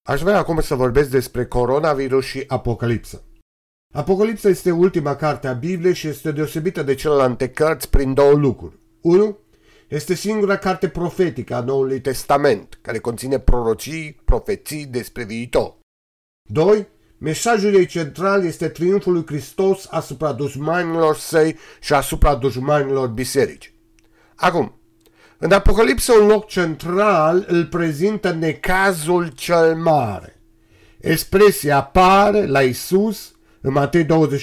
Aș vrea acum să vorbesc despre coronavirus și Apocalipsa. Apocalipsa este ultima carte a Bibliei și este deosebită de celelalte cărți prin două lucruri. 1. Este singura carte profetică a Noului Testament, care conține prorocii, profeții despre viitor. 2. Mesajul ei central este triumful lui Hristos asupra dușmanilor săi și asupra dușmanilor bisericii. Acum, în Apocalipsa un loc central îl prezintă necazul cel mare. Expresia apare la Iisus în Matei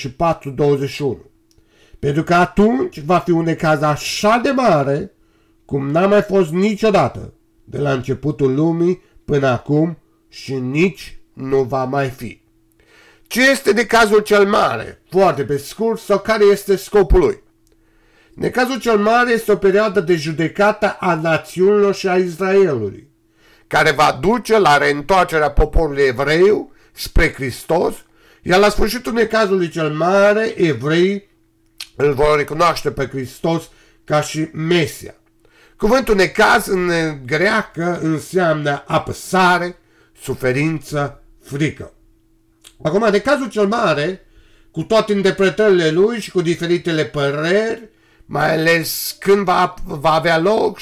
24-21. Pentru că atunci va fi un necaz așa de mare cum n-a mai fost niciodată de la începutul lumii până acum și nici nu va mai fi. Ce este necazul cel mare? Foarte pe scurt, sau care este scopul lui? Necazul cel mare este o perioadă de judecată a națiunilor și a Israelului, care va duce la reîntoarcerea poporului evreu spre Hristos, iar la sfârșitul necazului cel mare, evreii îl vor recunoaște pe Hristos ca și Mesia. Cuvântul necaz în greacă înseamnă apăsare, suferință, frică. Acum, necazul cel mare, cu toate interpretările lui și cu diferitele păreri, mai ales când va avea loc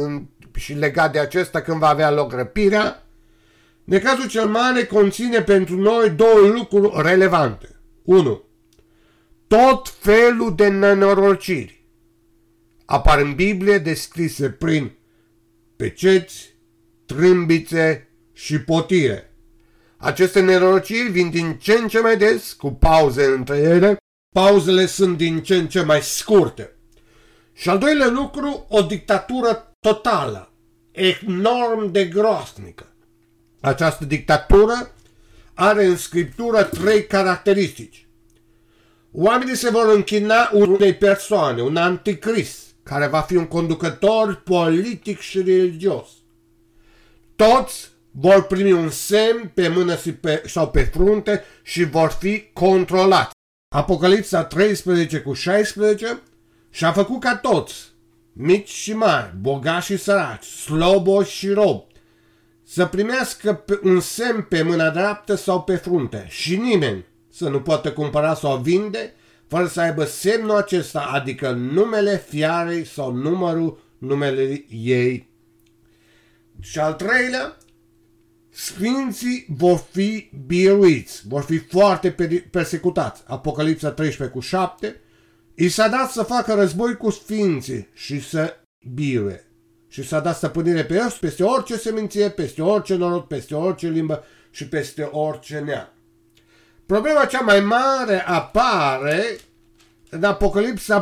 și legat de acesta când va avea loc răpirea, necazul cel mare conține pentru noi două lucruri relevante. 1. Tot felul de nenorociri apar în Biblie descrise prin peceți, trâmbițe și potire. Aceste nenorociri vin din ce în ce mai des, cu pauze între ele. Pauzele sunt din ce în ce mai scurte. Și al doilea lucru, o dictatură totală, enorm de groaznică. Această dictatură are în Scriptură trei caracteristici. Oamenii se vor închina unei persoane, un anticrist, care va fi un conducător politic și religios. Toți vor primi un semn pe mână sau pe frunte și vor fi controlați. Apocalipsa 13:16 și-a făcut ca toți, mici și mari, bogați și săraci, slobozi și robi, să primească un semn pe mâna dreaptă sau pe frunte și nimeni să nu poată cumpăra sau vinde fără să aibă semnul acesta, adică numele fiarei sau numele ei. Și al treilea, sfinții vor fi biruiți, vor fi foarte persecutați. Apocalipsa 13:7. I s-a dat să facă război cu sfinții și să biruie. Și s-a dat stăpânire pe ei peste orice seminție, peste orice norod, peste orice limbă și peste orice neam. Problema cea mai mare apare în Apocalipsa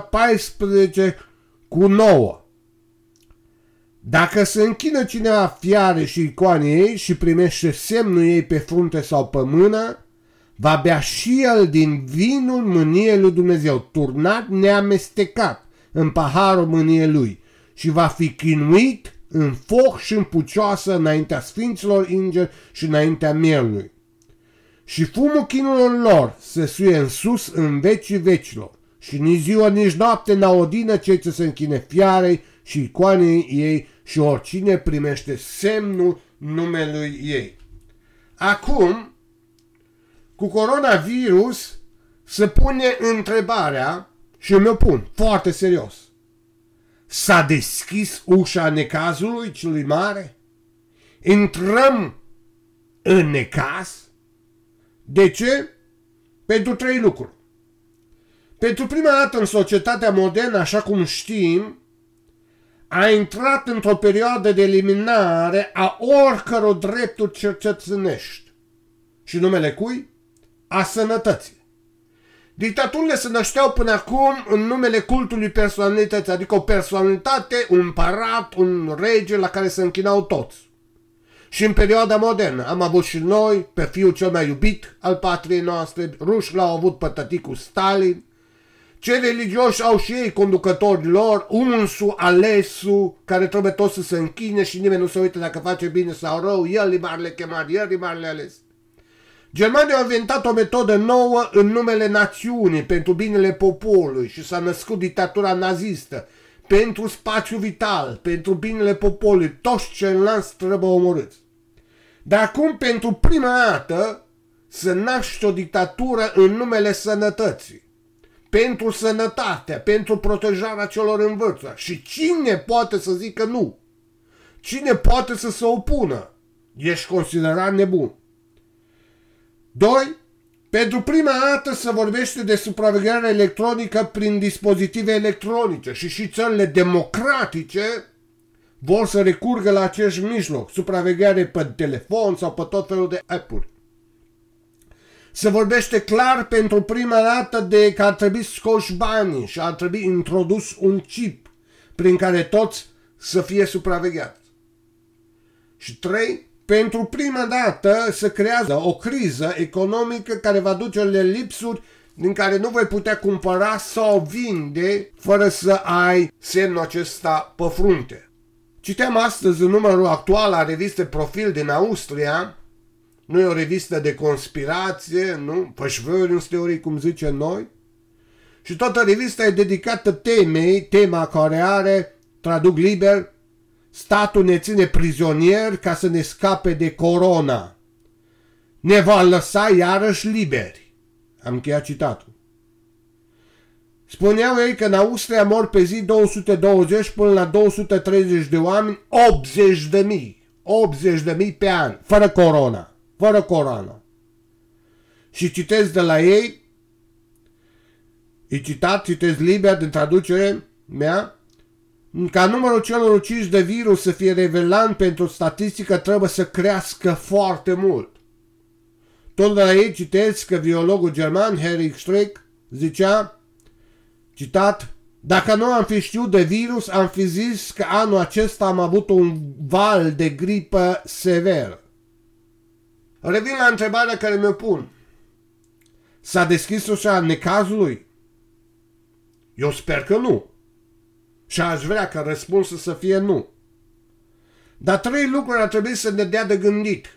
14:9. Dacă se închină cineva fiare și icoanei ei și primește semnul ei pe frunte sau pe mână, va bea și el din vinul mâniei lui Dumnezeu, turnat neamestecat în paharul mâniei lui, și va fi chinuit în foc și în pucioasă înaintea sfinților îngeri și înaintea mielului. Și fumul chinurilor lor se suie în sus în vecii vecilor, și nici ziua, nici noapte n-audină cei ce se închine fiarei și icoanei ei și oricine primește semnul numelui ei. Acum, cu coronavirus se pune întrebarea, și mi-o pun foarte serios: s-a deschis ușa necazului celui mare? Intrăm în necaz? De ce? Pentru trei lucruri. Pentru prima dată în societatea modernă, așa cum știm, a intrat într-o perioadă de eliminare a oricăror drepturi cetățenești. Și numele cui? A sănătății. Dictaturile se nășteau până acum în numele cultului personalității, adică o personalitate, un împărat, un rege la care se închinau toți. Și în perioada modernă am avut și noi pe fiul cel mai iubit al patriei noastre, rușii l-au avut pe tăticul Stalin, cei religioși au și ei conducătorii lor, unsul, alesul, care trebuie tot să se închine și nimeni nu se uită dacă face bine sau rău, el e marele chemat, el e marele ales. Germania a inventat o metodă nouă în numele națiunii, pentru binele poporului, și s-a născut dictatura nazistă, pentru spațiu vital, pentru binele poporului, toți ceilalți trebuie omorâți. Dar acum, pentru prima dată, să naște o dictatură în numele sănătății. Pentru sănătatea, pentru protejarea celor în vârstă. Și cine poate să zică nu? Cine poate să se opună? Ești considerat nebun. 2. Pentru prima dată se vorbește de supraveghere electronică prin dispozitive electronice și țările democratice vor să recurgă la acest mijloc, supraveghere pe telefon sau pe tot felul de app-uri. Se vorbește clar pentru prima dată de că ar trebui scoși banii și ar trebui introdus un chip prin care toți să fie supravegheați. Și 3. Pentru prima dată se creează o criză economică care va duce la lipsuri din care nu vei putea cumpăra sau vinde fără să ai semnul acesta pe frunte. Citeam astăzi în numărul actual a revistei Profil din Austria. Nu e o revistă de conspirație, nu? Verschwörungsteorie, cum zicem noi. Și toată revista e dedicată tema care are, traduc liber, statul ne ține prizonieri ca să ne scape de corona. Ne va lăsa iarăși liberi. Am încheiat citatul. Spuneau ei că în Austria mor pe zi 220 până la 230 de oameni, 80.000 pe an, fără corona. Și citesc de la ei, citesc liber din traducere mea, ca numărul celor uciși de virus să fie relevant pentru statistică trebuie să crească foarte mult. Tot de la ei citesc că biologul german Erich Streeck zicea, citat, dacă nu am fi știut de virus, am fi zis că anul acesta am avut un val de gripă sever. Revin la întrebarea care mi-o pun. S-a deschis ușa necazului? Eu sper că nu. Și aș vrea ca răspunsul să fie nu. Dar 3 lucruri ar trebui să ne dea de gândit.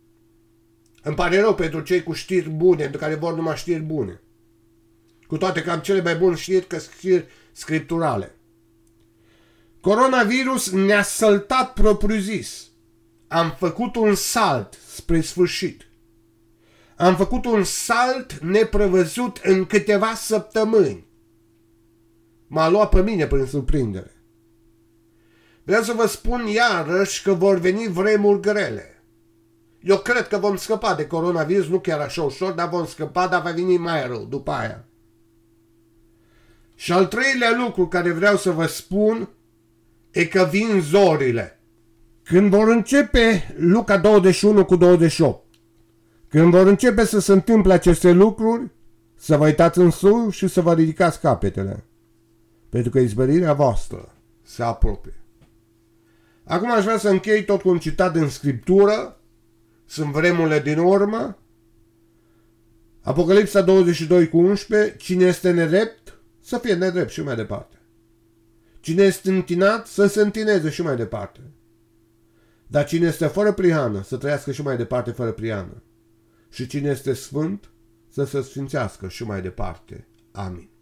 Îmi pare rău pentru cei cu știri bune, pentru care vor numai știri bune. Cu toate că am cele mai bune știri că știri scripturale. Coronavirus ne-a săltat propriu-zis. Am făcut un salt spre sfârșit. Am făcut un salt neprevăzut în câteva săptămâni. M-a luat pe mine prin surprindere. Vreau să vă spun iarăși că vor veni vremuri grele. Eu cred că vom scăpa de coronavirus, nu chiar așa ușor, dar vom scăpa, dar va veni mai rău după aia. Și al 3-lea lucru care vreau să vă spun e că vin zorile. Când vor începe Luca 21 cu 28, când vor începe să se întâmple aceste lucruri, să vă uitați în sus și să vă ridicați capetele. Pentru că izbăvirea voastră se apropie. Acum aș vrea să închei tot cu un citat din Scriptură. Sunt vremurile din urmă. Apocalipsa 22 cu 11. Cine este nedrept, să fie nedrept și mai departe. Cine este întinat, să se întineze și mai departe. Dar cine este fără prihană, să trăiască și mai departe fără prihană. Și cine este sfânt, să se sfințească și mai departe. Amin.